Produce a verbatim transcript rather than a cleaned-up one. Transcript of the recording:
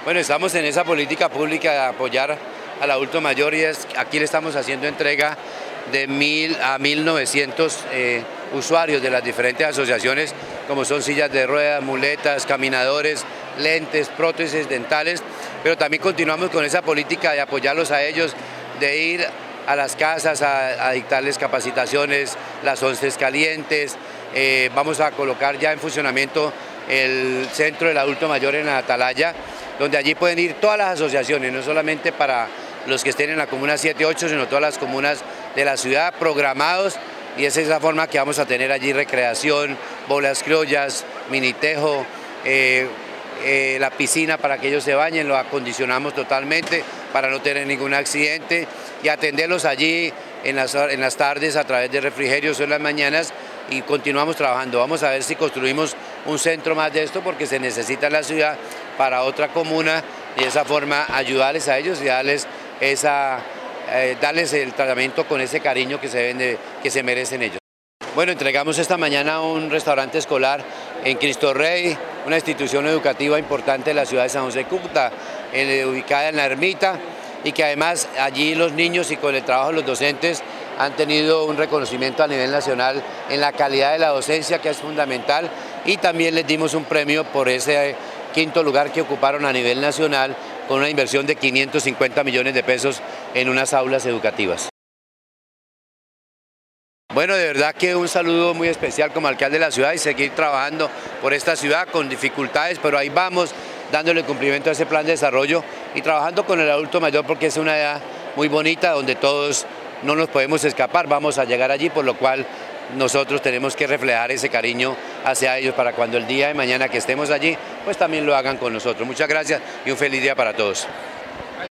Bueno, estamos en esa política pública de apoyar al adulto mayor y es, aquí le estamos haciendo entrega de mil a mil novecientos eh, usuarios de las diferentes asociaciones, como son sillas de ruedas, muletas, caminadores, lentes, prótesis dentales, pero también continuamos con esa política de apoyarlos a ellos, de ir a las casas a, a dictarles capacitaciones, las once calientes, eh, vamos a colocar ya en funcionamiento el centro del adulto mayor en la Atalaya, donde allí pueden ir todas las asociaciones, no solamente para los que estén en la comuna siete ocho, sino todas las comunas de la ciudad programados, y esa es la forma que vamos a tener allí: recreación, bolas criollas, minitejo, eh, eh, la piscina para que ellos se bañen, lo acondicionamos totalmente para no tener ningún accidente y atenderlos allí en las, en las tardes a través de refrigerios o en las mañanas, y continuamos trabajando. Vamos a ver si construimos un centro más de esto porque se necesita en la ciudad para otra comuna, y de esa forma ayudarles a ellos y darles, esa, eh, darles el tratamiento con ese cariño que se, ven de, que se merecen ellos. Bueno, entregamos esta mañana un restaurante escolar en Cristo Rey, una institución educativa importante de la ciudad de San José de Cúcuta, eh, ubicada en la Ermita, y que además allí los niños y con el trabajo de los docentes han tenido un reconocimiento a nivel nacional en la calidad de la docencia, que es fundamental, y también les dimos un premio por ese quinto lugar que ocuparon a nivel nacional con una inversión de quinientos cincuenta millones de pesos en unas aulas educativas. Bueno, de verdad que un saludo muy especial como alcalde de la ciudad y seguir trabajando por esta ciudad con dificultades, pero ahí vamos dándole cumplimiento a ese plan de desarrollo y trabajando con el adulto mayor porque es una edad muy bonita donde todos no nos podemos escapar, vamos a llegar allí, por lo cual nosotros tenemos que reflejar ese cariño hacia ellos para cuando el día de mañana que estemos allí, pues también lo hagan con nosotros. Muchas gracias y un feliz día para todos.